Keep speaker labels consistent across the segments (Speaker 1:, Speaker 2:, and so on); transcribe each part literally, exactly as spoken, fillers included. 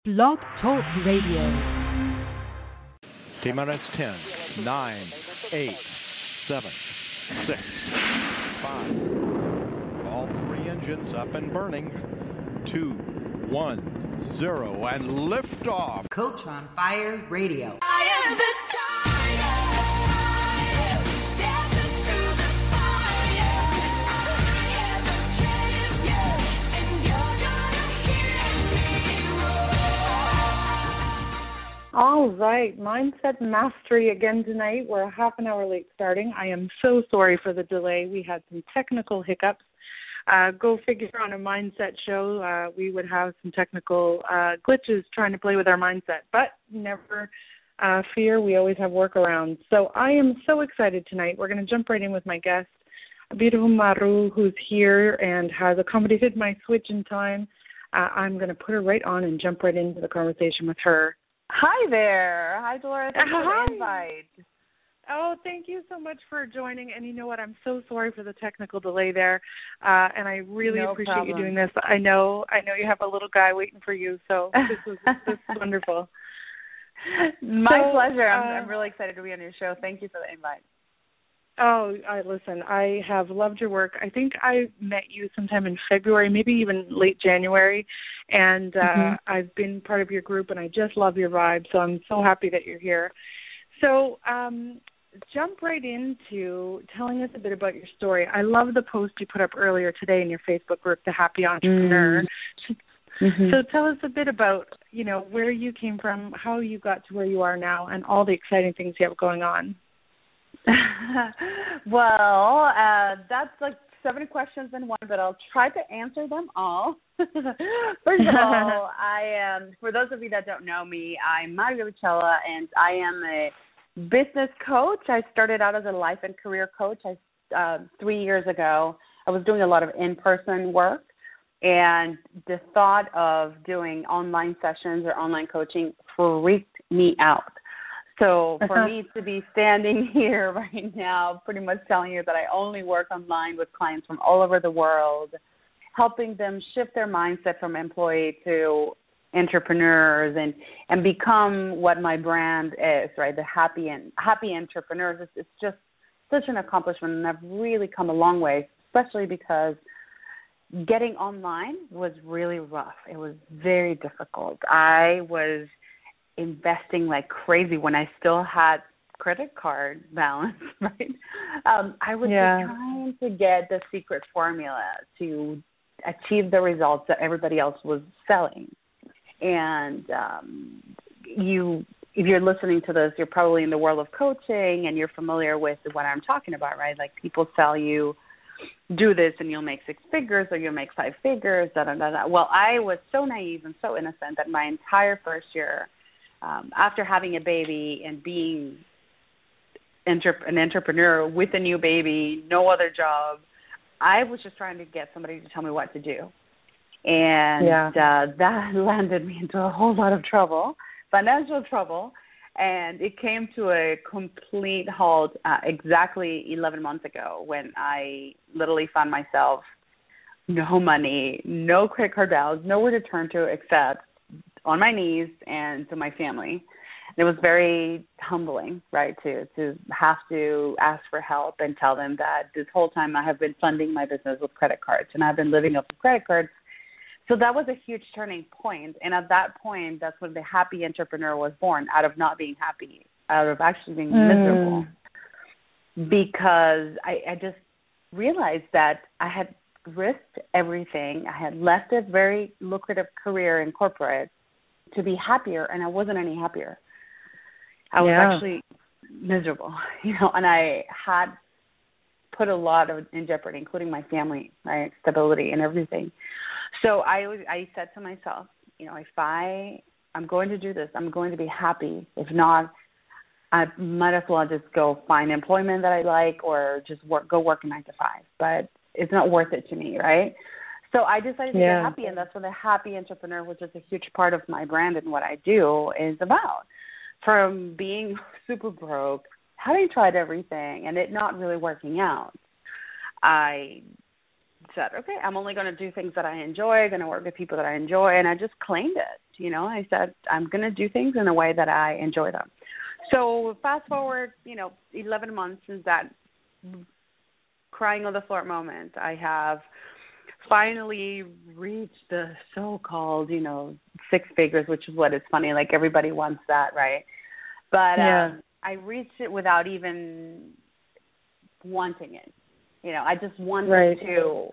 Speaker 1: Blog Talk Radio.
Speaker 2: T-minus ten, nine, eight, seven, six, five. All three engines up and burning. Two, one, zero, and liftoff.
Speaker 3: Coach on Fire Radio.
Speaker 4: I am the tiger, dancing through the fire. I am the champion, and you're gonna hear me roar.
Speaker 5: All right, Mindset Mastery again tonight. We're a half an hour late starting. I am so sorry for the delay. We had some technical hiccups. Uh, go figure, on a mindset show, uh, we would have some technical uh, glitches trying to play with our mindset. But never uh, fear, we always have workarounds. So I am so excited tonight. We're going to jump right in with my guest, beautiful Maru, who's here and has accommodated my switch in time. Uh, I'm going to put her right on and jump right into the conversation with her.
Speaker 6: Hi there. Hi, Dolores. Thanks for
Speaker 5: Hi.
Speaker 6: the invite.
Speaker 5: Oh, thank you so much for joining. And you know what? I'm so sorry for the technical delay there. Uh, and I really
Speaker 6: No
Speaker 5: appreciate
Speaker 6: problem.
Speaker 5: you doing this. I know I know you have a little guy waiting for you, so this is this is wonderful.
Speaker 6: My
Speaker 5: So,
Speaker 6: pleasure. I'm,
Speaker 5: uh,
Speaker 6: I'm really excited to be on your show. Thank you for the invite.
Speaker 5: Oh, I, listen, I have loved your work. I think I met you sometime in February, maybe even late January, and uh,
Speaker 6: Mhm.
Speaker 5: I've been part of your group, and I just love your vibe, so I'm so happy that you're here. So um, jump right into telling us a bit about your story. I love the post you put up earlier today in your Facebook group, The Happy Entrepreneur.
Speaker 6: Mm-hmm.
Speaker 5: So tell us a bit about, you know, where you came from, how you got to where you are now, and all the exciting things you have going on.
Speaker 6: Well, uh, that's like seven questions in one, but I'll try to answer them all. First of all, I am, for those of you that don't know me, I'm Mario Vicella, and I am a business coach. I started out as a life and career coach I, uh, three years ago. I was doing a lot of in-person work, and the thought of doing online sessions or online coaching freaked me out. So for me to be standing here right now, pretty much telling you that I only work online with clients from all over the world, helping them shift their mindset from employee to entrepreneurs and, and become what my brand is, right? The happy and happy entrepreneurs. It's, it's just such an accomplishment, and I've really come a long way, especially because getting online was really rough. It was very difficult. I was investing like crazy when I still had credit card balance, right? Um, I was
Speaker 5: Yeah.
Speaker 6: just trying to get the secret formula to achieve the results that everybody else was selling. And um, you, if you're listening to this, you're probably in the world of coaching and you're familiar with what I'm talking about, right? Like people tell you, do this and you'll make six figures or you'll make five figures, da, da, da, da. Well, I was so naive and so innocent that my entire first year, Um, after having a baby and being entre- an entrepreneur with a new baby, no other job, I was just trying to get somebody to tell me what to do. And
Speaker 5: Yeah.
Speaker 6: uh, that landed me into a whole lot of trouble, financial trouble. And it came to a complete halt uh, exactly eleven months ago when I literally found myself no money, no credit card balance, nowhere to turn to except on my knees and to my family. It was very humbling, right, to to have to ask for help and tell them that this whole time I have been funding my business with credit cards and I've been living off of credit cards. So that was a huge turning point. And at that point, that's when the happy entrepreneur was born, out of not being happy, out of actually being
Speaker 5: Mm.
Speaker 6: miserable. Because I, I just realized that I had risked everything. I had left a very lucrative career in corporate to be happier, and I wasn't any happier. I was
Speaker 5: Yeah.
Speaker 6: actually miserable, you know, and I had put a lot of in jeopardy, including my family, right, stability and everything. So I was, I said to myself, you know, if I, I'm going to do this, I'm going to be happy. If not, I might as well just go find employment that I like or just work, go work a nine to five. But it's not worth it to me, right? So I decided to
Speaker 5: Yeah.
Speaker 6: get happy, and that's what the happy entrepreneur, which is a huge part of my brand and what I do, is about. From being super broke, having tried everything, and it not really working out, I said, okay, I'm only going to do things that I enjoy, going to work with people that I enjoy, and I just claimed it. You know, I said, I'm going to do things in a way that I enjoy them. So fast forward, you know, eleven months since that crying on the floor moment, I have finally reached the so-called, you know, six figures, which is what is funny. Like, everybody wants that, right? But
Speaker 5: yeah.
Speaker 6: um, I reached it without even wanting it. You know, I just wanted
Speaker 5: right.
Speaker 6: to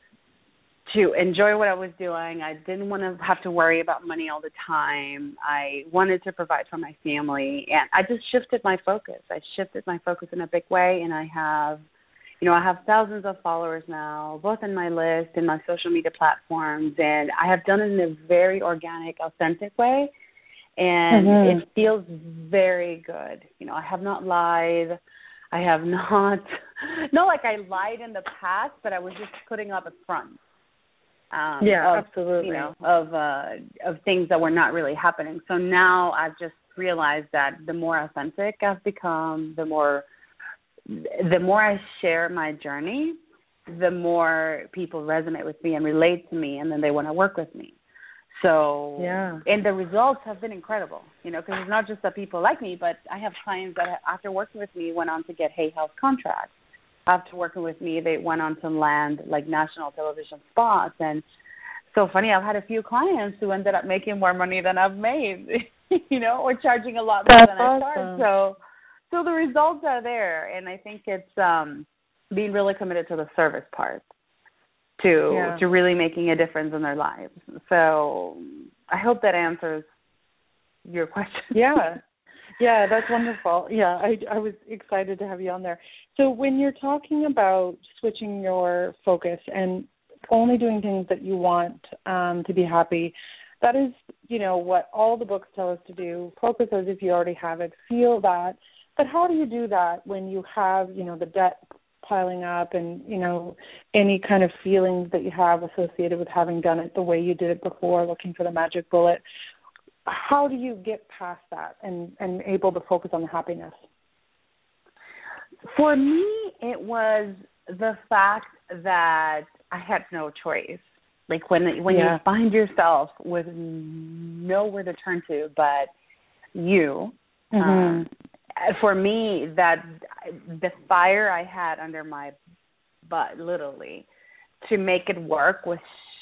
Speaker 6: to enjoy what I was doing. I didn't want to have to worry about money all the time. I wanted to provide for my family, and I just shifted my focus. I shifted my focus in a big way, and I have, you know, I have thousands of followers now, both in my list and my social media platforms, and I have done it in a very organic, authentic way, and
Speaker 5: mm-hmm.
Speaker 6: it feels very good. You know, I have not lied. I have not, not like I lied in the past, but I was just putting up a front. Um,
Speaker 5: yeah,
Speaker 6: of,
Speaker 5: absolutely.
Speaker 6: You know, of uh, of things that were not really happening. So now I've just realized that the more authentic I've become, the more, the more I share my journey, the more people resonate with me and relate to me, and then they want to work with me. So,
Speaker 5: yeah.
Speaker 6: and the results have been incredible, you know, because it's not just that people like me, but I have clients that after working with me went on to get Hay Health contracts. After working with me, they went on to land like national television spots. And so funny, I've had a few clients who ended up making more money than I've made, you know, or charging a lot more
Speaker 5: That's
Speaker 6: than
Speaker 5: awesome.
Speaker 6: I charge. So, so the results are there. And I think it's um, being really committed to the service part. To
Speaker 5: yeah.
Speaker 6: to really making a difference in their lives. So I hope that answers your question.
Speaker 5: Yeah. Yeah, that's wonderful. Yeah, I, I was excited to have you on there. So when you're talking about switching your focus and only doing things that you want um, to be happy, that is, you know, what all the books tell us to do. Focus as if you already have it. Feel that. But how do you do that when you have, you know, the debt piling up and, you know, any kind of feelings that you have associated with having done it the way you did it before, looking for the magic bullet? How do you get past that and, and able to focus on the happiness?
Speaker 6: For me, it was the fact that I had no choice. Like when when
Speaker 5: yeah.
Speaker 6: you find yourself with nowhere to turn to but you,
Speaker 5: mm-hmm.
Speaker 6: um, for me, that the fire I had under my butt, literally, to make it work was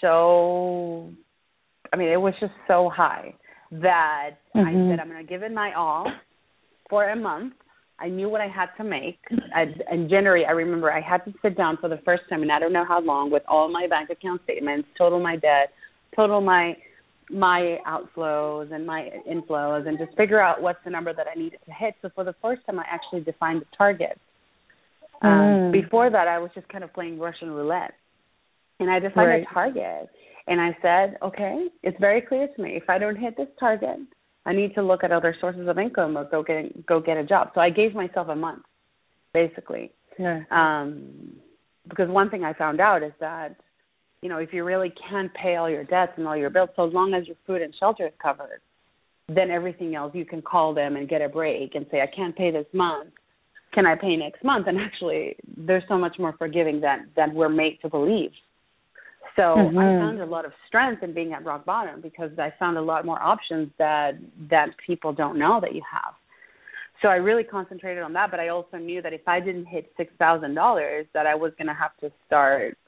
Speaker 6: so, I mean, it was just so high that
Speaker 5: mm-hmm.
Speaker 6: I said, I'm going to give it my all for a month. I knew what I had to make. I, in January, I remember I had to sit down for the first time, and I don't know how long, with all my bank account statements, total my debt, total my my outflows and my inflows, and just figure out what's the number that I needed to hit. So for the first time, I actually defined the target. Um,
Speaker 5: mm.
Speaker 6: Before that, I was just kind of playing Russian roulette. And I defined
Speaker 5: right.
Speaker 6: a target. And I said, okay, it's very clear to me. If I don't hit this target, I need to look at other sources of income or go get go get a job. So I gave myself a month, basically.
Speaker 5: Yeah.
Speaker 6: Um, because one thing I found out is that, you know, if you really can't pay all your debts and all your bills, so as long as your food and shelter is covered, then everything else you can call them and get a break and say, I can't pay this month. Can I pay next month? And actually, there's so much more forgiving than, than we're made to believe. So
Speaker 5: mm-hmm.
Speaker 6: I found a lot of strength in being at rock bottom because I found a lot more options that that people don't know that you have. So I really concentrated on that, but I also knew that if I didn't hit six thousand dollars, that I was going to have to start,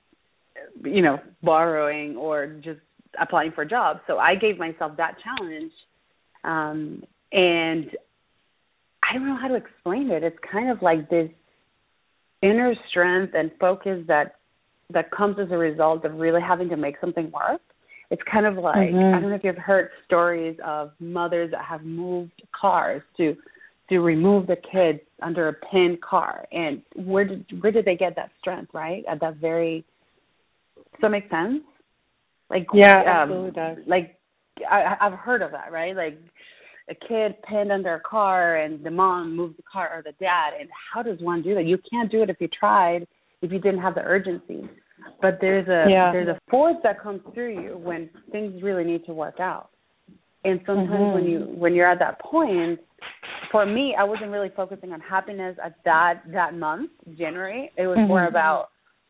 Speaker 6: you know, borrowing or just applying for jobs. So I gave myself that challenge, um, and I don't know how to explain it. It's kind of like this inner strength and focus that that comes as a result of really having to make something work. It's kind of like,
Speaker 5: mm-hmm.
Speaker 6: I don't know if you've heard stories of mothers that have moved cars to to remove the kids under a pinned car. And where did where did they get that strength, right? At that very, does that make sense? Like,
Speaker 5: yeah,
Speaker 6: um,
Speaker 5: absolutely does.
Speaker 6: Like, I, I've heard of that, right? Like, a kid pinned under a car and the mom moved the car or the dad. And how does one do that? You can't do it if you tried, if you didn't have the urgency. But there's a
Speaker 5: yeah.
Speaker 6: there's a force that comes through you when things really need to work out. And sometimes
Speaker 5: mm-hmm.
Speaker 6: when you when you're at that point, for me, I wasn't really focusing on happiness at that that month, January. It was
Speaker 5: mm-hmm.
Speaker 6: more about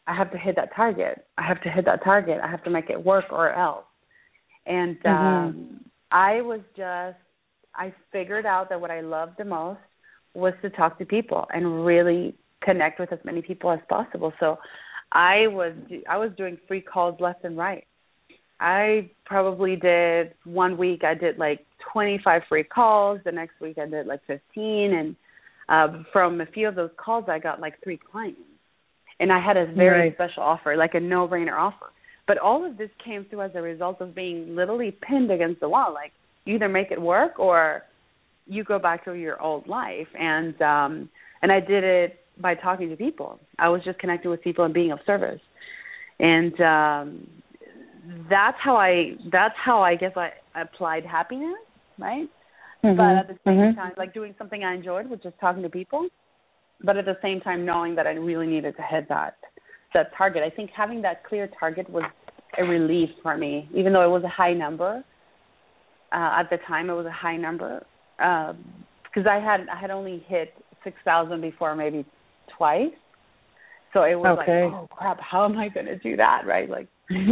Speaker 6: I have to hit that target. I have to hit that target. I have to make it work or else. And um,
Speaker 5: Mm-hmm.
Speaker 6: I was just, I figured out that what I loved the most was to talk to people and really connect with as many people as possible. So I was, I was doing free calls left and right. I probably did one week, I did like twenty-five free calls. The next week I did like fifteen. And uh, from a few of those calls, I got like three clients. And I had a very
Speaker 5: Right.
Speaker 6: special offer, like a no-brainer offer. But all of this came through as a result of being literally pinned against the wall. Like, you either make it work or you go back to your old life. And um, and I did it by talking to people. I was just connecting with people and being of service. And um, that's how I that's how I guess I applied happiness, right?
Speaker 5: Mm-hmm.
Speaker 6: But at the same
Speaker 5: Mm-hmm.
Speaker 6: time, like doing something I enjoyed, which is talking to people. But at the same time, knowing that I really needed to hit that that target. I think having that clear target was a relief for me, even though it was a high number. Uh, at the time, it was a high number because um, I had I had only hit six thousand before, maybe twice. So it was
Speaker 5: Okay.
Speaker 6: like, oh crap, how am I going to do that? Right? Like,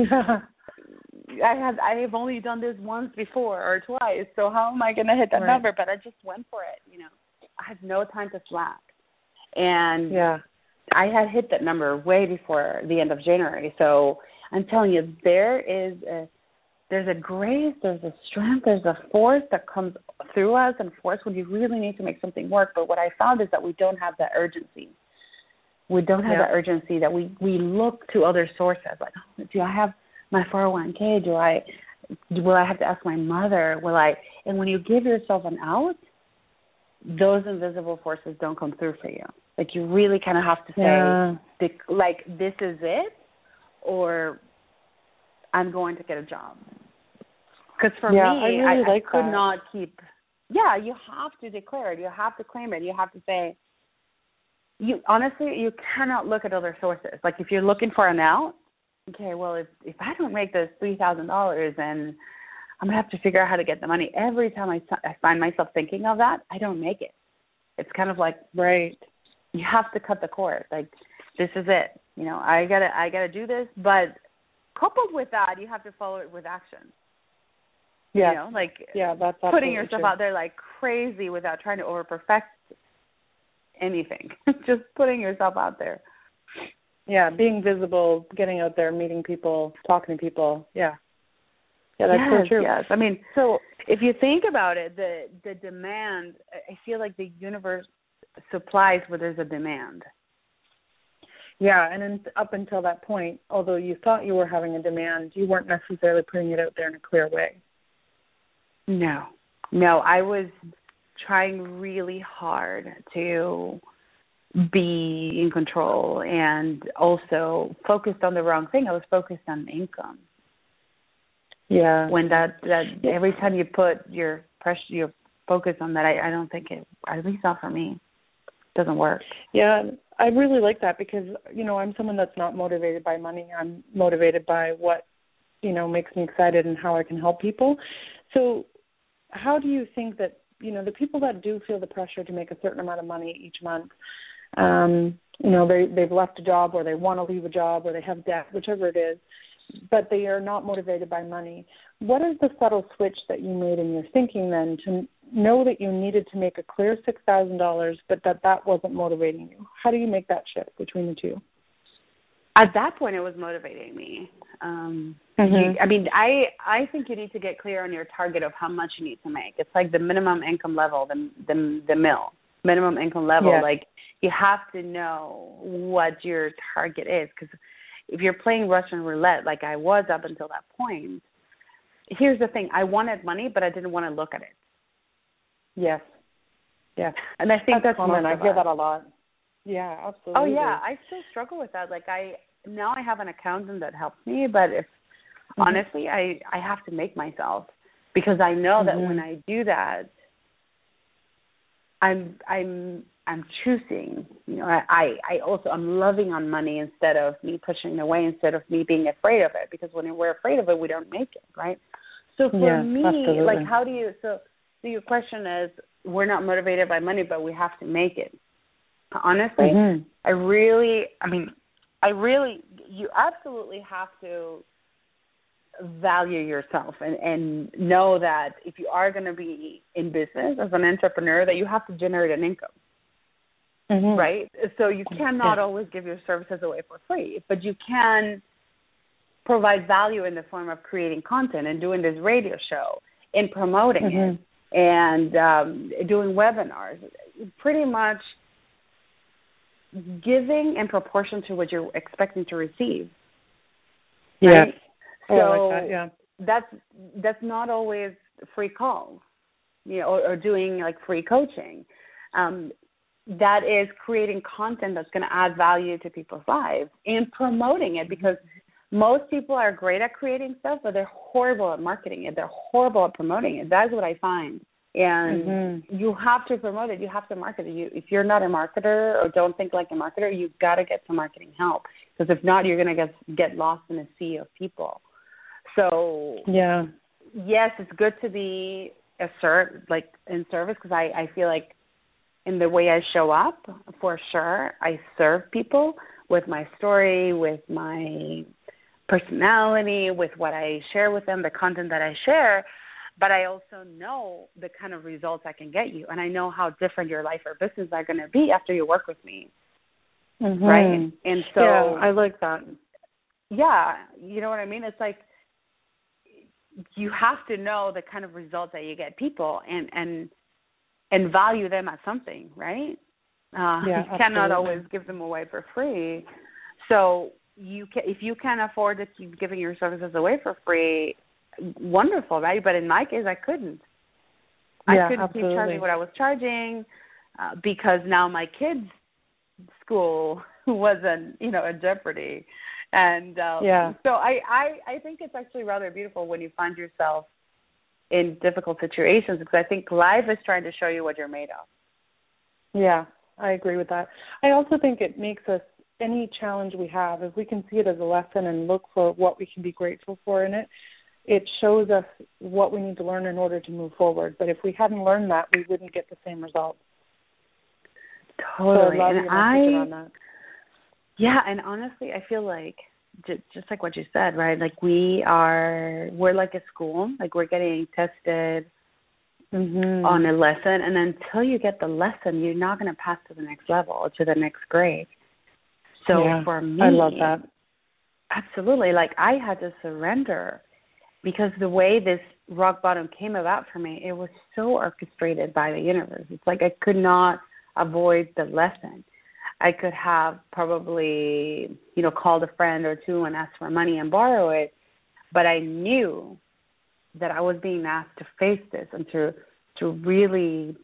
Speaker 6: I have I have only done this once before or twice. So how am I going to hit that
Speaker 5: Right.
Speaker 6: number? But I just went for it. You know, I had no time to slack, and
Speaker 5: Yeah.
Speaker 6: I had hit that number way before the end of January. So I'm telling you, there is a there's a grace, there's a strength, there's a force that comes through us and force when you really need to make something work. But what I found is that we don't have that urgency. We don't have
Speaker 5: Yeah.
Speaker 6: that urgency that we, we look to other sources. Like, oh, do I have my four oh one k? Do I, will I have to ask my mother? Will I? And when you give yourself an out, those invisible forces don't come through for you. Like, you really kind of have to say,
Speaker 5: Yeah.
Speaker 6: the- like, this is it, or I'm going to get a job. Because for
Speaker 5: Yeah,
Speaker 6: me,
Speaker 5: I really
Speaker 6: I,
Speaker 5: like
Speaker 6: I could
Speaker 5: that.
Speaker 6: not keep. Yeah, you have to declare it. You have to claim it. You have to say. You honestly, you cannot look at other sources. Like, if you're looking for an out, okay, well, if if I don't make this three thousand dollars, then I'm gonna have to figure out how to get the money. Every time I I find myself thinking of that, I don't make it. It's kind of like,
Speaker 5: Right.
Speaker 6: you have to cut the cord. Like, this is it. You know, I gotta I gotta do this, but coupled with that, you have to follow it with action.
Speaker 5: Yeah.
Speaker 6: You know, like
Speaker 5: Yeah, that's
Speaker 6: putting
Speaker 5: absolutely
Speaker 6: yourself
Speaker 5: true.
Speaker 6: out there like crazy without trying to over perfect anything. Just putting yourself out there.
Speaker 5: Yeah, being visible, getting out there, meeting people, talking to people. Yeah. Yeah, that's
Speaker 6: yes,
Speaker 5: so true.
Speaker 6: Yes, I mean, so if you think about it, the the demand, I feel like the universe supplies where there's a demand.
Speaker 5: Yeah, and then up until that point, although you thought you were having a demand, you weren't necessarily putting it out there in a clear way.
Speaker 6: No, no, I was trying really hard to be in control and also focused on the wrong thing. I was focused on income.
Speaker 5: Yeah.
Speaker 6: When that, that every time you put your pressure, your focus on that, I, I don't think it, at least not for me, doesn't work.
Speaker 5: Yeah, I really like that because, you know, I'm someone that's not motivated by money. I'm motivated by what, you know, makes me excited and how I can help people. So how do you think that, you know, the people that do feel the pressure to make a certain amount of money each month, um, you know, they, they've left a job or they want to leave a job or they have debt, whichever it is, but they are not motivated by money. What is the subtle switch that you made in your thinking then to know that you needed to make a clear six thousand dollars, but that that wasn't motivating you? How do you make that shift between the two?
Speaker 6: At that point, it was motivating me. Um,
Speaker 5: Mm-hmm.
Speaker 6: you, I mean, I I think you need to get clear on your target of how much you need to make. It's like the minimum income level, the the the mill, minimum income level.
Speaker 5: Yeah.
Speaker 6: Like, you have to know what your target is, because if you're playing Russian roulette, like I was up until that point, here's the thing: I wanted money, but I didn't want to look at it.
Speaker 5: Yes. Yeah.
Speaker 6: And I think that's,
Speaker 5: that's common.
Speaker 6: most
Speaker 5: I
Speaker 6: of
Speaker 5: hear
Speaker 6: us.
Speaker 5: that a lot. Yeah, absolutely.
Speaker 6: Oh yeah, I still struggle with that. Like, I now I have an accountant that helps me, but if mm-hmm. honestly, I I have to make myself, because I know
Speaker 5: mm-hmm.
Speaker 6: that when I do that, I'm I'm I'm choosing. You know, I I also I'm loving on money instead of me pushing it away, instead of me being afraid of it. Because when we're afraid of it, we don't make it, right? So for
Speaker 5: yeah,
Speaker 6: me,
Speaker 5: absolutely.
Speaker 6: like, how do you? So, so your question is, we're not motivated by money, but we have to make it. Honestly,
Speaker 5: mm-hmm.
Speaker 6: I really, I mean, I really, you absolutely have to value yourself and, and know that if you are going to be in business as an entrepreneur, that you have to generate an income, mm-hmm. right? So you cannot yeah. always give your services away for free, but you can provide value in the form of creating content and doing this radio show and promoting mm-hmm. it and um, doing webinars, pretty much giving in proportion to what you're expecting to receive.
Speaker 5: Yeah.
Speaker 6: Right? So
Speaker 5: oh, like that, yeah.
Speaker 6: that's that's not always free calls, you know, or, or doing like free coaching. Um, that is creating content that's going to add value to people's lives and promoting it, because most people are great at creating stuff, but they're horrible at marketing it. They're horrible at promoting it. That's what I find. And mm-hmm. you have to promote it. You have to market it. You, if you're not a marketer or don't think like a marketer, you've got to get some marketing help, because if not, you're going to get get lost in a sea of people. So
Speaker 5: yeah,
Speaker 6: yes, it's good to be a ser- like in service, because I, I feel like in the way I show up, for sure, I serve people with my story, with my personality, with what I share with them, the content that I share. But I also know the kind of results I can get you, and I know how different your life or business are going to be after you work with me,
Speaker 5: mm-hmm.
Speaker 6: right? And so
Speaker 5: yeah, I like that.
Speaker 6: Yeah, you know what I mean? It's like you have to know the kind of results that you get people and and and value them as something, right? Uh,
Speaker 5: yeah,
Speaker 6: you cannot always give them away for free. So you can, if you can afford to keep giving your services away for free, wonderful, right? But in my case, I couldn't.
Speaker 5: Yeah,
Speaker 6: I couldn't
Speaker 5: absolutely.
Speaker 6: keep charging what I was charging uh, because now my kids' school wasn't, you know, in jeopardy. And um,
Speaker 5: yeah.
Speaker 6: so I, I, I think it's actually rather beautiful when you find yourself in difficult situations, because I think life is trying to show you what you're made of.
Speaker 5: Yeah, I agree with that. I also think it makes us, any challenge we have, if we can see it as a lesson and look for what we can be grateful for in it, it shows us what we need to learn in order to move forward. But if we hadn't learned that, we wouldn't get the same results.
Speaker 6: Totally.
Speaker 5: So I love
Speaker 6: and
Speaker 5: your
Speaker 6: I,
Speaker 5: message on that.
Speaker 6: Yeah, and honestly, I feel like, just, just like what you said, right? Like we are, we're like a school. Like we're getting tested mm-hmm. on a lesson. And until you get the lesson, you're not going to pass to the next level or to the next grade. So
Speaker 5: yeah,
Speaker 6: for me,
Speaker 5: I love that.
Speaker 6: Absolutely. Like I had to surrender, because the way this rock bottom came about for me, it was so orchestrated by the universe. It's like I could not avoid the lesson. I could have probably, you know, called a friend or two and asked for money and borrow it, but I knew that I was being asked to face this and to to really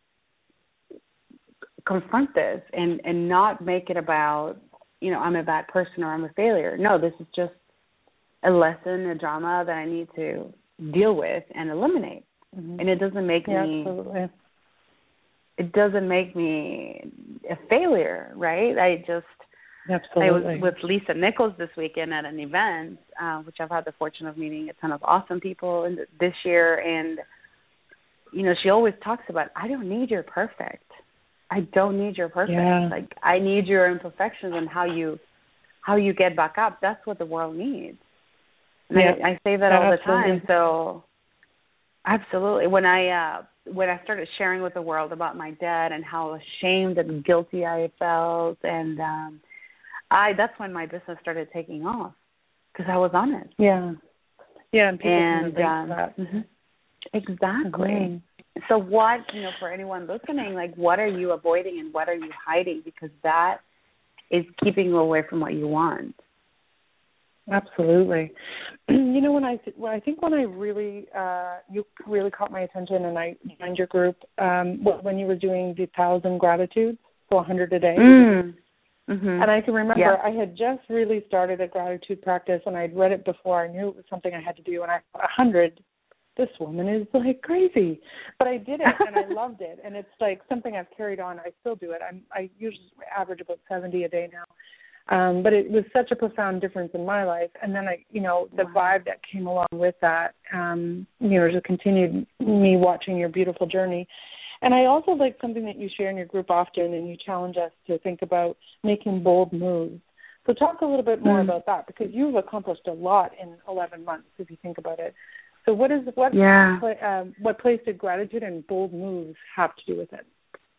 Speaker 6: confront this and, and not make it about, you know, I'm a bad person or I'm a failure. No, this is just a lesson, a drama that I need to deal with and eliminate. Mm-hmm. And it doesn't make
Speaker 5: yeah,
Speaker 6: me
Speaker 5: absolutely.
Speaker 6: It doesn't make me a failure, right? I just
Speaker 5: absolutely.
Speaker 6: I was with Lisa Nichols this weekend at an event, uh, which I've had the fortune of meeting a ton of awesome people in this year, and you know, she always talks about, I don't need your perfect. I don't need your perfect.
Speaker 5: Yeah.
Speaker 6: Like I need your imperfections and how you how you get back up. That's what the world needs. And
Speaker 5: yeah.
Speaker 6: I, I say that all
Speaker 5: absolutely.
Speaker 6: the time. So absolutely. When I uh, when I started sharing with the world about my dad and how ashamed and guilty I felt, and um, I that's when my business started taking off, because I was honest.
Speaker 5: Yeah. Yeah, and people
Speaker 6: and
Speaker 5: can
Speaker 6: um,
Speaker 5: that.
Speaker 6: Mm-hmm. Exactly.
Speaker 5: Mm-hmm.
Speaker 6: So what, you know, for anyone listening, like what are you avoiding and what are you hiding? Because that is keeping you away from what you want.
Speaker 5: Absolutely. You know, when I when I think when I really uh, you really caught my attention and I joined your group um, when you were doing the thousand gratitudes, so a hundred a day.
Speaker 6: Mm. Mm-hmm.
Speaker 5: And I can remember
Speaker 6: yeah.
Speaker 5: I had just really started a gratitude practice, and I'd read it before. I knew it was something I had to do, and I thought, a hundred. This woman is like crazy, but I did it and I loved it, and it's like something I've carried on. I still do it. I'm I usually average about seventy a day now, um, but it was such a profound difference in my life. And then I, you know, the wow. vibe that came along with that, um, you know, just continued me watching your beautiful journey. And I also like something that you share in your group often, and you challenge us to think about making bold moves. So talk a little bit more
Speaker 6: Mm.
Speaker 5: about that, because you've accomplished a lot in eleven months, if you think about it. So what is what
Speaker 6: Yeah.
Speaker 5: pla- um, what place did gratitude and bold moves have to do with it?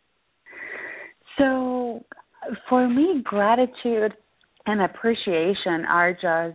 Speaker 6: So for me, gratitude and appreciation are just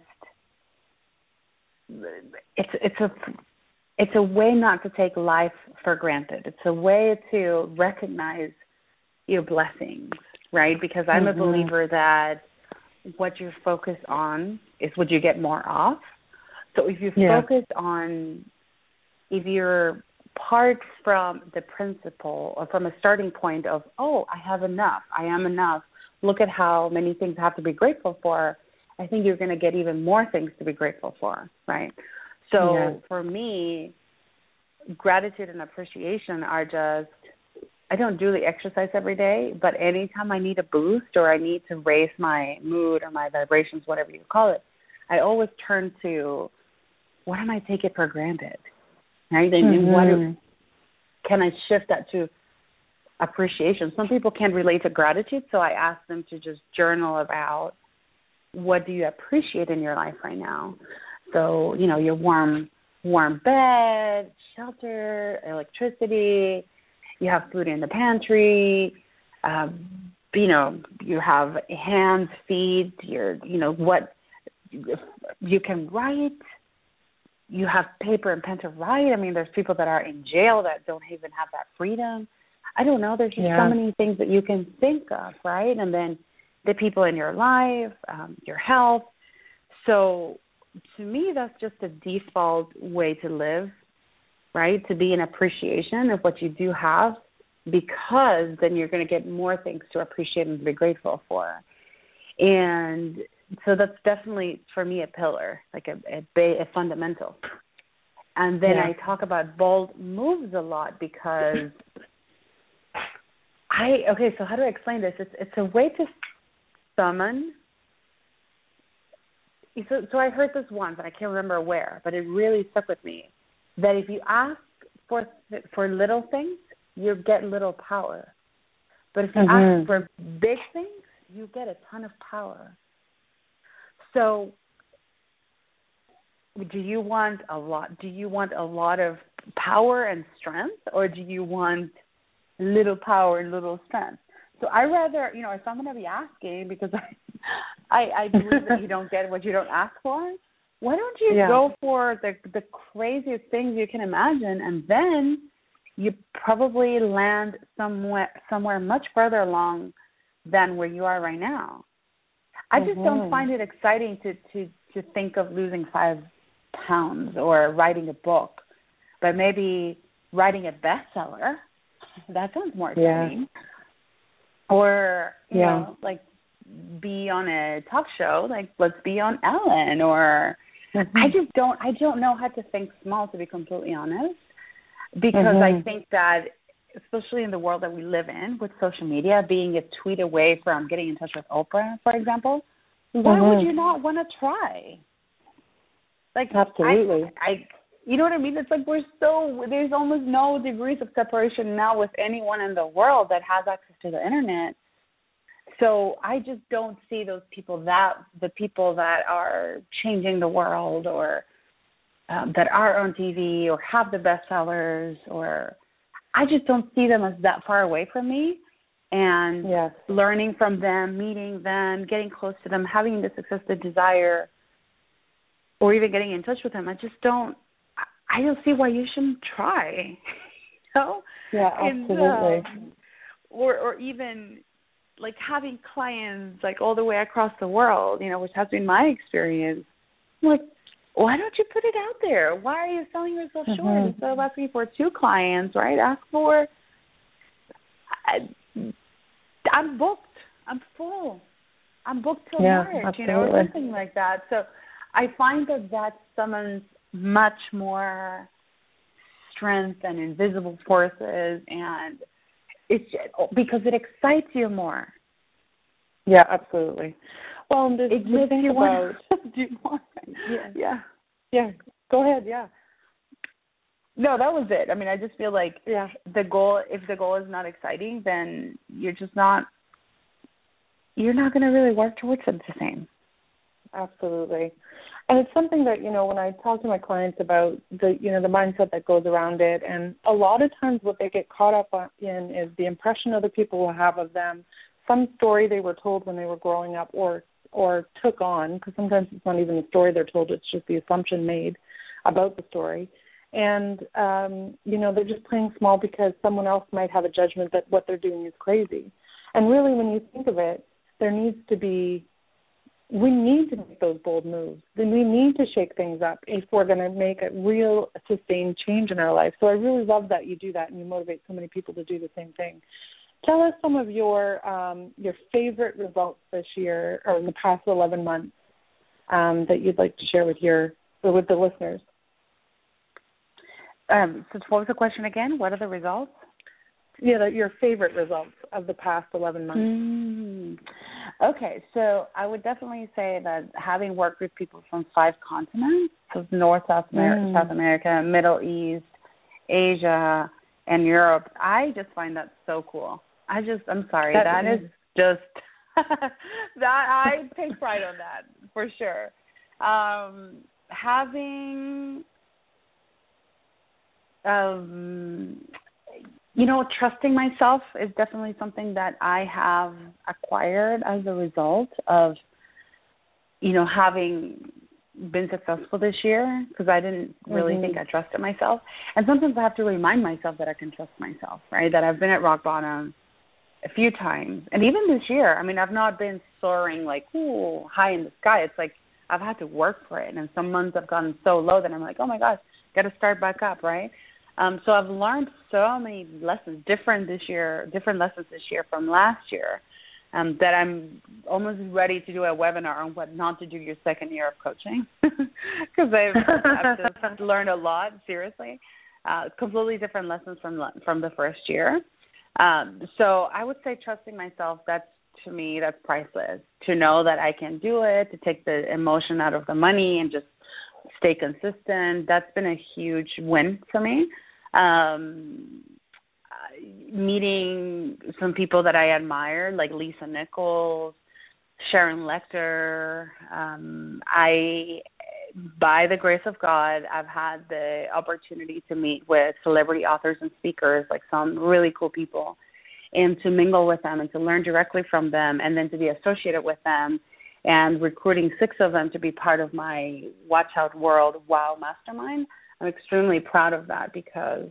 Speaker 6: it's it's a it's a way not to take life for granted. It's a way to recognize your blessings, right? Because I'm
Speaker 5: Mm-hmm.
Speaker 6: a believer that what you focus on is what you get more of. So if you
Speaker 5: Yeah.
Speaker 6: focus on, if you're part from the principle or from a starting point of, oh, I have enough, I am enough, look at how many things I have to be grateful for, I think you're going to get even more things to be grateful for, right? So
Speaker 5: Yeah.
Speaker 6: for me, gratitude and appreciation are just, I don't do the exercise every day, but anytime I need a boost or I need to raise my mood or my vibrations, whatever you call it, I always turn to, what am I taking for granted? Right? And
Speaker 5: Mm-hmm.
Speaker 6: what do, can I shift that to appreciation? Some people can't relate to gratitude, so I ask them to just journal about, what do you appreciate in your life right now? So, you know, your warm, warm bed, shelter, electricity, you have food in the pantry, um, you know, you have hands, feet, your, you know, what you can write, you have paper and pen to write. I mean, there's people that are in jail that don't even have that freedom. I don't know. There's just
Speaker 5: Yeah.
Speaker 6: so many things that you can think of, right? And then the people in your life, um, your health. So to me, that's just a default way to live, right? To be in appreciation of what you do have, because then you're going to get more things to appreciate and to be grateful for. And so that's definitely, for me, a pillar, like a, a, ba- a fundamental. And then
Speaker 5: Yeah.
Speaker 6: I talk about bold moves a lot because I, okay, so how do I explain this? It's, it's a way to summon. So, so I heard this once, and I can't remember where, but it really stuck with me, that if you ask for for little things, you get little power. But if you
Speaker 5: Mhm.
Speaker 6: ask for big things, you get a ton of power. So do you want a lot? Do you want a lot of power and strength, or do you want little power and little strength? So I rather, you know, if I'm going to be asking, because I, I, I believe that you don't get what you don't ask for, why don't you
Speaker 5: Yeah.
Speaker 6: go for the the craziest things you can imagine, and then you probably land somewhere somewhere much further along than where you are right now. I just don't
Speaker 5: Mhm.
Speaker 6: find it exciting to, to, to think of losing five pounds or writing a book, but maybe writing a bestseller. That sounds more exciting.
Speaker 5: Yeah.
Speaker 6: Or, you
Speaker 5: Yeah.
Speaker 6: know, like be on a talk show, like let's be on Ellen, or
Speaker 5: Mhm.
Speaker 6: I just don't, I don't know how to think small, to be completely honest, because
Speaker 5: Mhm.
Speaker 6: I think that, especially in the world that we live in with social media, being a tweet away from getting in touch with Oprah, for example, why
Speaker 5: Mhm.
Speaker 6: would you not want to try? Like,
Speaker 5: Absolutely.
Speaker 6: I, I, you know what I mean? It's like we're so, there's almost no degrees of separation now with anyone in the world that has access to the internet. So I just don't see those people, that the people that are changing the world, or um, that are on T V or have the bestsellers, or I just don't see them as that far away from me. And
Speaker 5: Yes.
Speaker 6: learning from them, meeting them, getting close to them, having the success, the desire, or even getting in touch with them, I just don't, I don't see why you shouldn't try. You know?
Speaker 5: Yeah,
Speaker 6: And,
Speaker 5: absolutely.
Speaker 6: um, or or even like having clients like all the way across the world, you know, which has been my experience. I'm like, why don't you put it out there? Why are you selling yourself short
Speaker 5: Mhm.
Speaker 6: instead of asking for two clients, right? Ask for, I, I'm booked. I'm full. I'm booked till
Speaker 5: Yeah,
Speaker 6: March, you know, or
Speaker 5: absolutely.
Speaker 6: something like that. So I find that that summons much more strength and invisible forces, and it's just, because it excites you more.
Speaker 5: Yeah, absolutely. Well, and the,
Speaker 6: It
Speaker 5: the
Speaker 6: makes
Speaker 5: thing
Speaker 6: you
Speaker 5: about
Speaker 6: want to do more.
Speaker 5: yeah,
Speaker 6: Yeah.
Speaker 5: yeah. Go ahead. Yeah,
Speaker 6: No, that was it. I mean, I just feel like
Speaker 5: yeah,
Speaker 6: the goal, if the goal is not exciting, then you're just not, you're not going to really work towards it the same.
Speaker 5: Absolutely. And it's something that, you know, when I talk to my clients about the, you know, the mindset that goes around it, and a lot of times what they get caught up in is the impression other people will have of them, some story they were told when they were growing up or or took on, because sometimes it's not even the story they're told, it's just the assumption made about the story. And, um, you know, they're just playing small because someone else might have a judgment that what they're doing is crazy. And really, when you think of it, there needs to be, we need to make those bold moves. Then we need to shake things up if we're going to make a real sustained change in our life. So I really love that you do that and you motivate so many people to do the same thing. Tell us some of your um, your favorite results this year or in the past eleven months um, that you'd like to share with your or with the listeners.
Speaker 6: Um, so what was the question again? What are the results?
Speaker 5: Yeah, the, your favorite results of the past eleven months.
Speaker 6: Mm. Okay, so I would definitely say that having worked with people from five continents, so North, South America, mm. South America, Middle East, Asia, and Europe, I just find that so cool. I just, I'm sorry, that, that is, is just, that I take pride on that, for sure. Um, having, um, you know, trusting myself is definitely something that I have acquired as a result of, you know, having been successful this year, because I didn't really mm-hmm. think I trusted myself. And sometimes I have to remind myself that I can trust myself, right, that I've been at rock bottom a few times. And even this year, I mean, I've not been soaring like, ooh, high in the sky. It's like I've had to work for it. And some months I've gotten so low that I'm like, oh, my gosh, got to start back up, right? Um, so I've learned so many lessons, different this year, different lessons this year from last year, um, that I'm almost ready to do a webinar on what not to do your second year of coaching, because I've, I've just learned a lot, seriously, uh, completely different lessons from from the first year. Um, so I would say trusting myself, that's, to me, that's priceless. To know that I can do it, to take the emotion out of the money and just stay consistent, that's been a huge win for me. Um, meeting some people that I admire, like Lisa Nichols, Sharon Lecter. Um, I, by the grace of God, I've had the opportunity to meet with celebrity authors and speakers, like some really cool people, and to mingle with them and to learn directly from them, and then to be associated with them, and recruiting six of them to be part of my Watch Out World Wow Mastermind. I'm extremely proud of that, because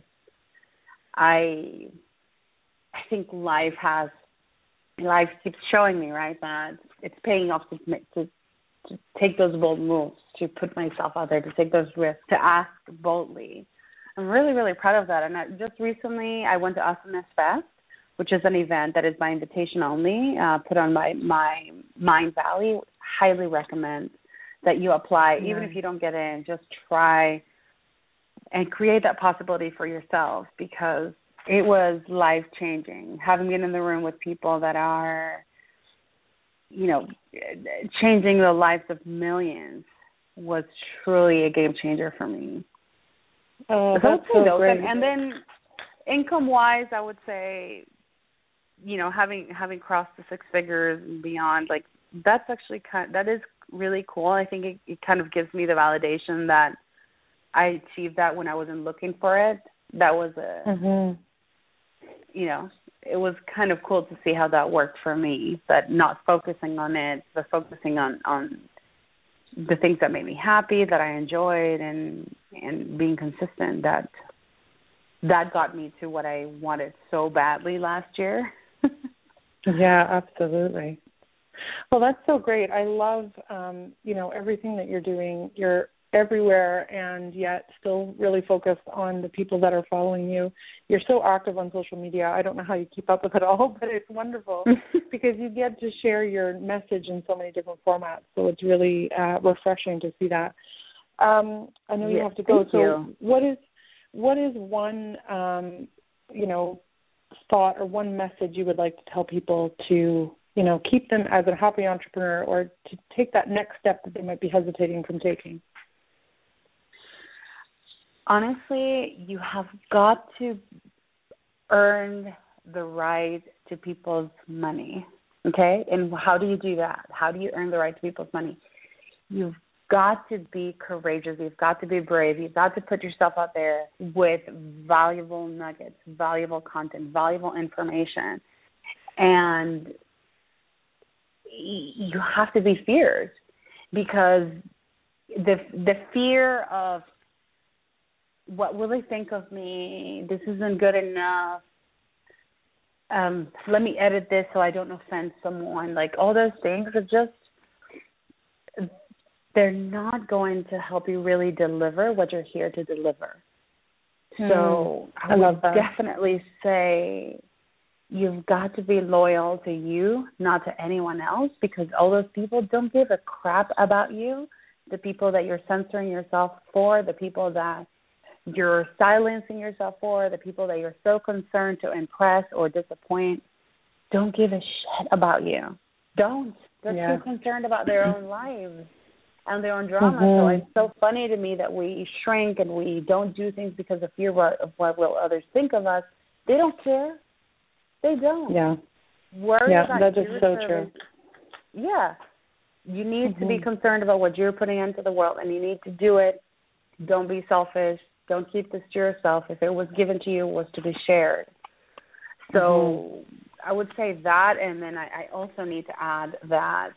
Speaker 6: I I think life has life keeps showing me, right, that it's paying off to to, to take those bold moves, to put myself out there, to take those risks, to ask boldly. I'm really, really proud of that. And I, just recently I went to Awesomeness Fest, which is an event that is by invitation only, uh, put on by my Mind Valley. Highly recommend that you apply, yeah. Even if you don't get in, just try and create that possibility for yourself, because it was life-changing. Having been in the room with people that are, you know, changing the lives of millions was truly a game changer for me.
Speaker 5: Oh, that's so, so great.
Speaker 6: And then income-wise, I would say, you know, having having crossed the six figures and beyond, like, that's actually kind of, that is really cool. I think it, it kind of gives me the validation that I achieved that when I wasn't looking for it. That was a, mm-hmm. you know, it was kind of cool to see how that worked for me, that not focusing on it, but focusing on, on the things that made me happy, that I enjoyed, and and being consistent, that that got me to what I wanted so badly last year.
Speaker 5: Yeah, absolutely. Well, that's so great. I love, um, you know, everything that you're doing. You're everywhere and yet still really focused on the people that are following you. You're so active on social media. I don't know how you keep up with it all, but it's wonderful because you get to share your message in so many different formats. So it's really uh, refreshing to see that. Um, I know you
Speaker 6: yes,
Speaker 5: have to go. So
Speaker 6: you.
Speaker 5: what is what is one, um, you know, thought or one message you would like to tell people to, you know, keep them as a happy entrepreneur, or to take that next step that they might be hesitating from taking?
Speaker 6: Honestly, you have got to earn the right to people's money. okay? And how do you do that? How do you earn the right to people's money? You've got to be courageous. You've got to be brave. You've got to put yourself out there with valuable nuggets, valuable content, valuable information. And you have to be feared, because the the fear of what will they think of me? This isn't good enough. Um, let me edit this so I don't offend someone. Like, all those things are just, they're not going to help you really deliver what you're here to deliver. Mm, so I, I would love that. Definitely say you've got to be loyal to you, not to anyone else, because all those people don't give a crap about you. The people that you're censoring yourself for, the people that you're silencing yourself for, the people that you're so concerned to impress or disappoint, don't give a shit about you. Don't. They're yeah. too concerned about their own lives and their own drama. Mm-hmm. So it's so funny to me that we shrink and we don't do things because of fear of what will others think of us. They don't care. They don't.
Speaker 5: Yeah.
Speaker 6: Worry
Speaker 5: yeah,
Speaker 6: about
Speaker 5: that is so
Speaker 6: service. True. Yeah. You need
Speaker 5: mm-hmm.
Speaker 6: to be concerned about what you're putting into the world, and you need to do it. Don't be selfish. Don't keep this to yourself. If it was given to you, it was to be shared. So mm-hmm. I would say that, and then I, I also need to add that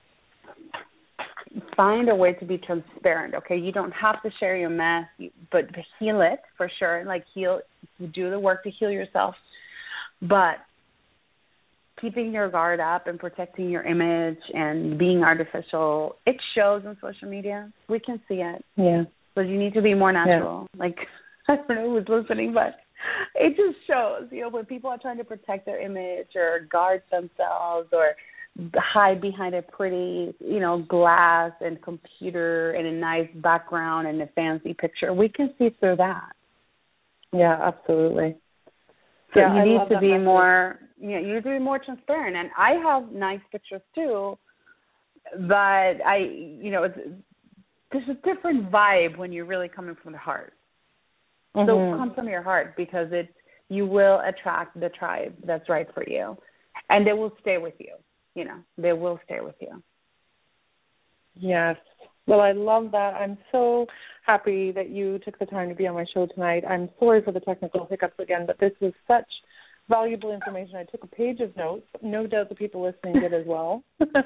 Speaker 6: find a way to be transparent, okay? You don't have to share your mess, but heal it for sure. Like, heal, do the work to heal yourself. But keeping your guard up and protecting your image and being artificial, it shows on social media. We can see it.
Speaker 5: Yeah.
Speaker 6: But you need to be more natural. Yeah. Like, I don't know who's listening, but it just shows, you know, when people are trying to protect their image or guard themselves or hide behind a pretty, you know, glass and computer and a nice background and a fancy picture, we can see through that.
Speaker 5: Yeah, absolutely.
Speaker 6: So
Speaker 5: yeah,
Speaker 6: you
Speaker 5: I
Speaker 6: need to be
Speaker 5: message.
Speaker 6: more, you know, you need to be more transparent. And I have nice pictures too, but I, you know, it's, there's a different vibe when you're really coming from the heart. Mm-hmm. So come from your heart, because it you will attract the tribe that's right for you, and they will stay with you. You know, they will stay with you.
Speaker 5: Yes. Well, I love that. I'm so happy that you took the time to be on my show tonight. I'm sorry for the technical hiccups again, but this was such valuable information. I took a page of notes. No doubt the people listening did as well.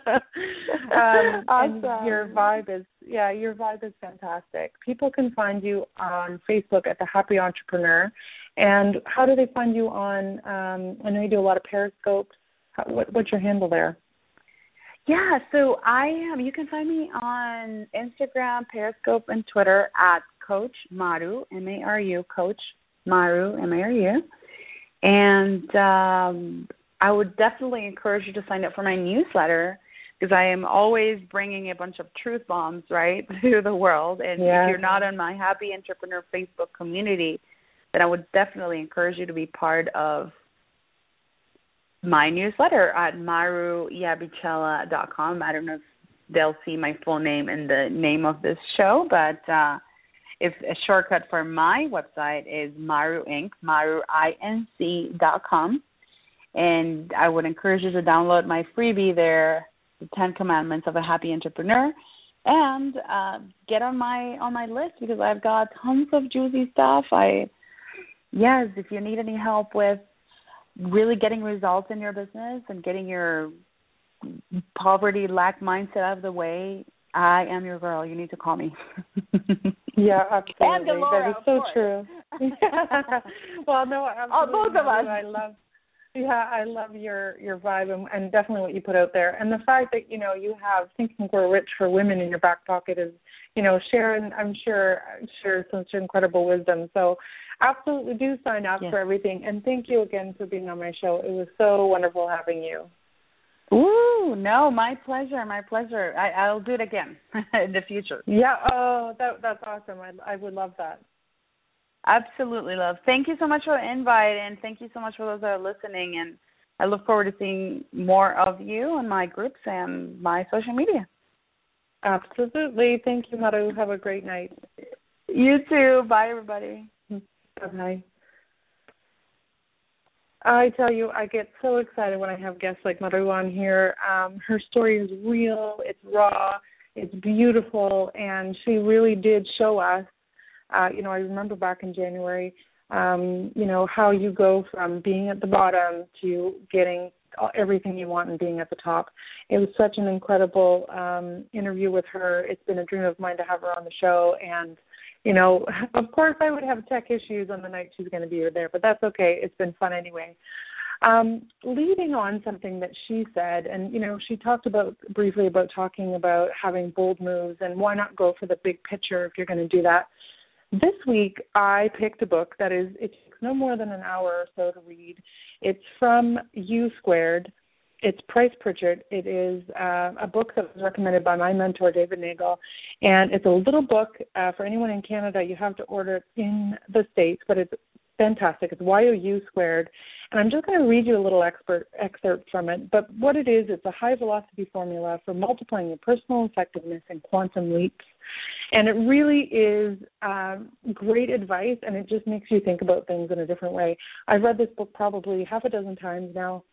Speaker 5: um, awesome. And your vibe is, yeah, your vibe is fantastic. People can find you on Facebook at The Happy Entrepreneur. And how do they find you on, um, I know you do a lot of Periscopes. How, what, what's your handle there?
Speaker 6: Yeah, so I am, you can find me on Instagram, Periscope, and Twitter at Coach Maru, M A R U, Coach Maru, M A R U. And um, I would definitely encourage you to sign up for my newsletter, because I am always bringing a bunch of truth bombs, right, to the world. And yes. if you're not in my Happy Entrepreneur Facebook community, then I would definitely encourage you to be part of my newsletter at maru yabicella dot com. I don't know if they'll see my full name in the name of this show, but uh, it's a shortcut for my website is Maru Inc, maru inc dot com. And I would encourage you to download my freebie there, The Ten Commandments of a Happy Entrepreneur, and uh, get on my on my list, because I've got tons of juicy stuff. I yes, if you need any help with really getting results in your business and getting your poverty lack mindset out of the way, I am your girl. You need to call me.
Speaker 5: Yeah, absolutely.
Speaker 6: And Delora,
Speaker 5: that is so
Speaker 6: course.
Speaker 5: True. Well, no, absolutely.
Speaker 6: Oh, both of us.
Speaker 5: I love. Yeah, I love your your vibe and, and definitely what you put out there. And the fact that, you know, you have Thinking We're Rich for Women in your back pocket is, you know, sharing, I'm sure, share such incredible wisdom. So absolutely do sign up yes. for everything. And thank you again for being on my show. It was so wonderful having you.
Speaker 6: Ooh, no, my pleasure, my pleasure. I, I'll do it again in the future.
Speaker 5: Yeah, oh, that, that's awesome. I, I would love that.
Speaker 6: Absolutely, love. Thank you so much for the invite, and thank you so much for those that are listening. And I look forward to seeing more of you in my groups and my social media.
Speaker 5: Absolutely. Thank you, Maru. Have a great night.
Speaker 6: You too. Bye, everybody.
Speaker 5: Bye-bye. I tell you, I get so excited when I have guests like Maru on here. Um, her story is real, it's raw, it's beautiful, and she really did show us, uh, you know, I remember back in January, um, you know, how you go from being at the bottom to getting everything you want and being at the top. It was such an incredible um, interview with her. It's been a dream of mine to have her on the show, and you know, of course I would have tech issues on the night she's going to be there, but that's okay. It's been fun anyway. Um, leading on something that she said, and, you know, she talked about briefly about talking about having bold moves and why not go for the big picture if you're going to do that. This week I picked a book that is, it takes no more than an hour or so to read. It's from U Squared. It's Price Pritchett. It is uh, a book that was recommended by my mentor, David Nagel, and it's a little book. Uh, for anyone in Canada, you have to order it in the States, but it's fantastic. It's Y O U Squared, and I'm just going to read you a little expert, excerpt from it. But what it is, it's a high-velocity formula for multiplying your personal effectiveness in quantum leaps, and it really is um, great advice, and it just makes you think about things in a different way. I've read this book probably half a dozen times now.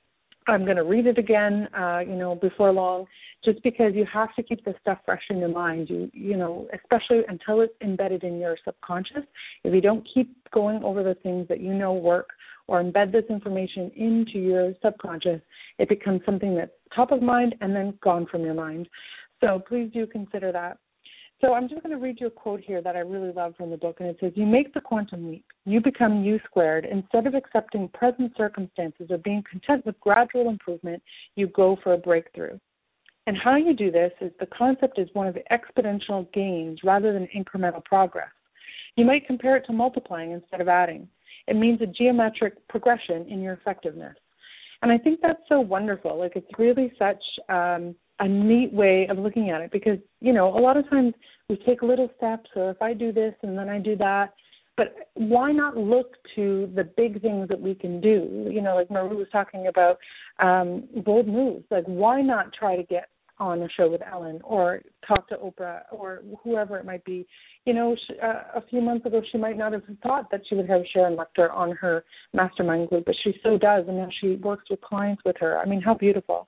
Speaker 5: I'm going to read it again, uh, you know, before long, just because you have to keep this stuff fresh in your mind, you, you know, especially until it's embedded in your subconscious. If you don't keep going over the things that you know work or embed this information into your subconscious, it becomes something that's top of mind and then gone from your mind. So please do consider that. So I'm just going to read you a quote here that I really love from the book, and it says, "You make the quantum leap. You become U squared. Instead of accepting present circumstances or being content with gradual improvement, you go for a breakthrough. And how you do this is the concept is one of the exponential gains rather than incremental progress. You might compare it to multiplying instead of adding. It means a geometric progression in your effectiveness." And I think that's so wonderful. Like, it's really such um, a neat way of looking at it because, you know, a lot of times we take little steps, or if I do this and then I do that, but why not look to the big things that we can do? You know, like Maru was talking about um, bold moves. Like, why not try to get on a show with Ellen or talk to Oprah or whoever it might be? You know, she, uh, a few months ago, she might not have thought that she would have Sharon Lechter on her mastermind group, but she so does, and now she works with clients with her. I mean, how beautiful.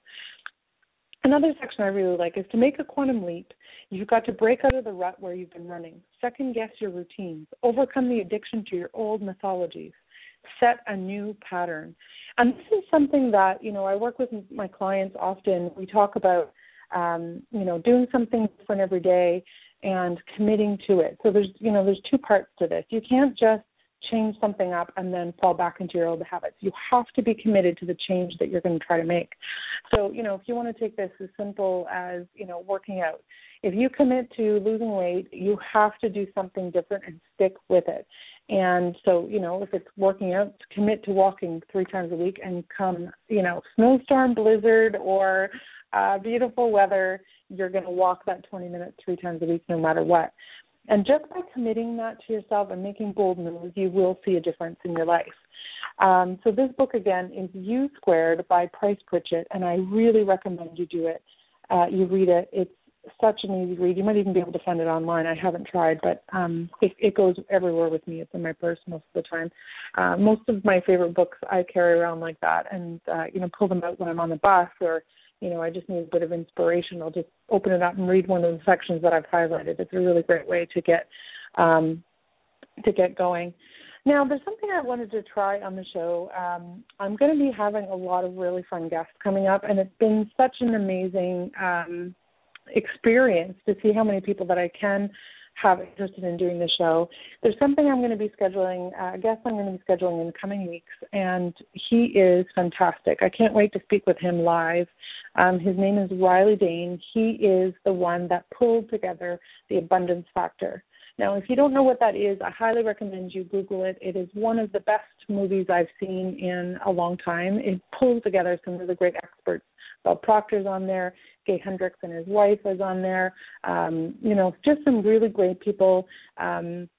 Speaker 5: Another section I really like is to make a quantum leap, you've got to break out of the rut where you've been running, second guess your routines, overcome the addiction to your old mythologies, set a new pattern. And this is something that, you know, I work with my clients often. We talk about, um, you know, doing something different every day and committing to it. So there's, you know, there's two parts to this. You can't just change something up and then fall back into your old habits. You have to be committed to the change that you're going to try to make. So, you know, if you want to take this as simple as, you know, working out, if you commit to losing weight, you have to do something different and stick with it. And so, you know, if it's working out, commit to walking three times a week and come, you know, snowstorm, blizzard, or uh, beautiful weather, you're going to walk that twenty minutes three times a week no matter what. And just by committing that to yourself and making bold moves, you will see a difference in your life. Um, so this book, again, is U Squared by Price Pritchett, and I really recommend you do it. Uh, you read it. It's such an easy read. You might even be able to find it online. I haven't tried, but um, it, it goes everywhere with me. It's in my purse most of the time. Uh, most of my favorite books I carry around like that and, uh, you know, pull them out when I'm on the bus or, you know, I just need a bit of inspiration. I'll just open it up and read one of the sections that I've highlighted. It's a really great way to get um, to get going. Now, there's something I wanted to try on the show. Um, I'm going to be having a lot of really fun guests coming up, and it's been such an amazing um, experience to see how many people that I can have interested in doing the show. There's something I'm going to be scheduling, uh, a guest I'm going to be scheduling in the coming weeks, and he is fantastic. I can't wait to speak with him live. Um, his name is Riley Dane. He is the one that pulled together the Abundance Factor. Now, if you don't know what that is, I highly recommend you Google it. It is one of the best movies I've seen in a long time. It pulls together some really great experts. Bob Proctor's on there. Gay Hendricks and his wife is on there. Um, you know, just some really great people. Um,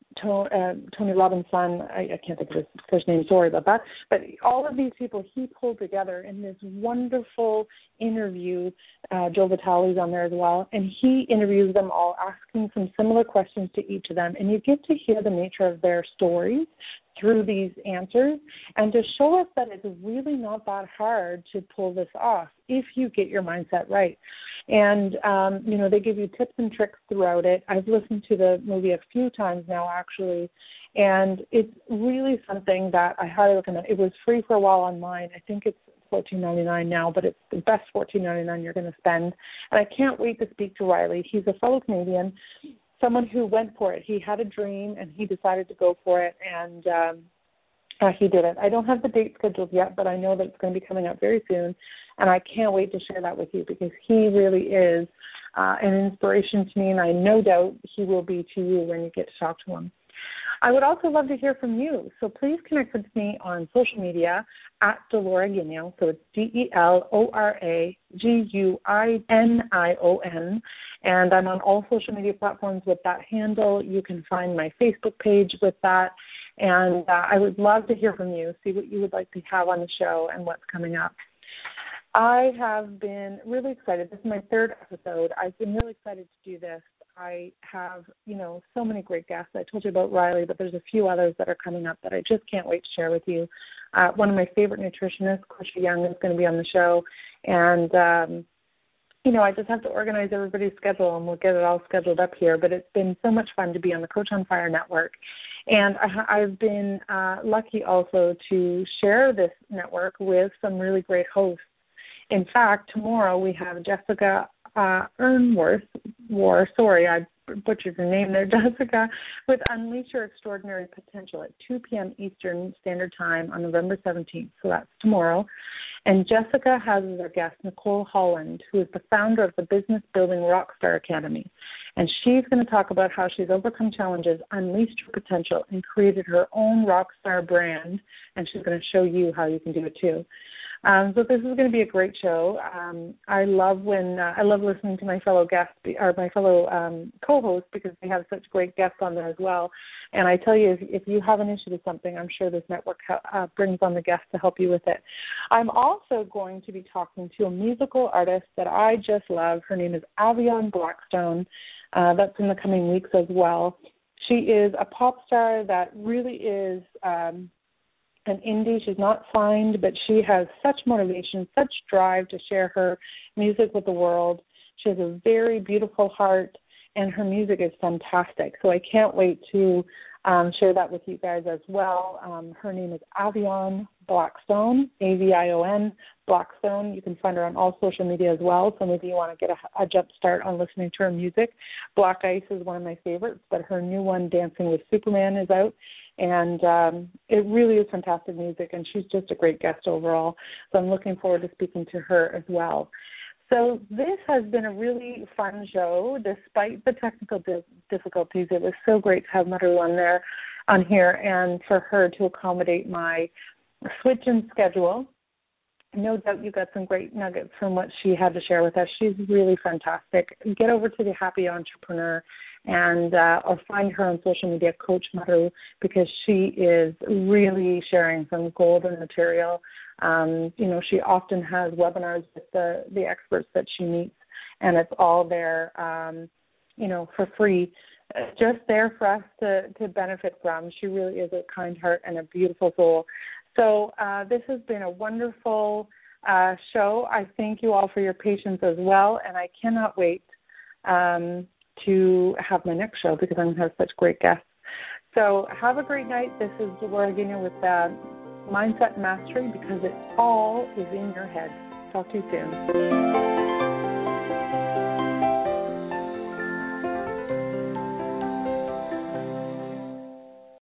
Speaker 5: to, uh, Tony Robbins' son, I, I can't think of his first name, sorry about that, but all of these people he pulled together in this wonderful interview. uh, Joe Vitale's on there as well, and he interviews them all, asking some similar questions to each of them, and you get to hear the nature of their stories through these answers, and to show us that it's really not that hard to pull this off if you get your mindset right. And, um, you know, they give you tips and tricks throughout it. I've listened to the movie a few times now, actually, and it's really something that I highly recommend. It was free for a while on mine. I think it's fourteen ninety-nine now, but it's the best fourteen ninety-nine you're going to spend. And I can't wait to speak to Riley. He's a fellow Canadian, someone who went for it. He had a dream, and he decided to go for it, and um, uh, he did it. I don't have the date scheduled yet, but I know that it's going to be coming up very soon, and I can't wait to share that with you because he really is uh, an inspiration to me, and I no doubt he will be to you when you get to talk to him. I would also love to hear from you, so please connect with me on social media at Delora Guinion, so it's D E L O R A G U I N I O N, and I'm on all social media platforms with that handle. You can find my Facebook page with that, and uh, I would love to hear from you, see what you would like to have on the show and what's coming up. I have been really excited. This is my third episode. I've been really excited to do this. I have, you know, so many great guests. I told you about Riley, but there's a few others that are coming up that I just can't wait to share with you. Uh, one of my favorite nutritionists, Krisha Young, is going to be on the show. And, um, you know, I just have to organize everybody's schedule, and we'll get it all scheduled up here. But it's been so much fun to be on the Coach on Fire network. And I, I've been uh, lucky also to share this network with some really great hosts. In fact, tomorrow we have Jessica uh, Ernworth, War, sorry, I butchered your name there, Jessica, with Unleash Your Extraordinary Potential at two p.m. Eastern Standard Time on November seventeenth, so that's tomorrow. And Jessica has as her guest Nicole Holland, who is the founder of the Business Building Rockstar Academy. And she's going to talk about how she's overcome challenges, unleashed her potential, and created her own rockstar brand, and she's going to show you how you can do it too. Um, so this is going to be a great show. Um, I love when uh, I love listening to my fellow guests or my fellow um, co-hosts because they have such great guests on there as well. And I tell you, if, if you have an issue with something, I'm sure this network ha- uh, brings on the guests to help you with it. I'm also going to be talking to a musical artist that I just love. Her name is Avion Blackstone. Uh, that's in the coming weeks as well. She is a pop star that really is. Um, an indie. She's not signed, but she has such motivation, such drive to share her music with the world. She has a very beautiful heart, and her music is fantastic. So I can't wait to um, share that with you guys as well. Um, her name is Avion Blackstone, A V I O N, Blackstone. You can find her on all social media as well, so maybe you want to get a, a jump start on listening to her music. Black Ice is one of my favorites, but her new one, Dancing with Superman, is out. And um, it really is fantastic music, and she's just a great guest overall. So I'm looking forward to speaking to her as well. So this has been a really fun show, despite the technical di- difficulties. It was so great to have Maru on there, on here, and for her to accommodate my switch in schedule. No doubt you got some great nuggets from what she had to share with us. She's really fantastic. Get over to the Happy Entrepreneur and uh, or find her on social media, Coach Maru, because she is really sharing some golden material. Um, you know, she often has webinars with the, the experts that she meets, and it's all there, um, you know, for free, just there for us to, to benefit from. She really is a kind heart and a beautiful soul. So uh, this has been a wonderful uh, show. I thank you all for your patience as well, and I cannot wait um, to have my next show because I'm going to have such great guests. So have a great night. This is Delora Guinion with uh, Mindset Mastery, because it all is in your head. Talk to you soon.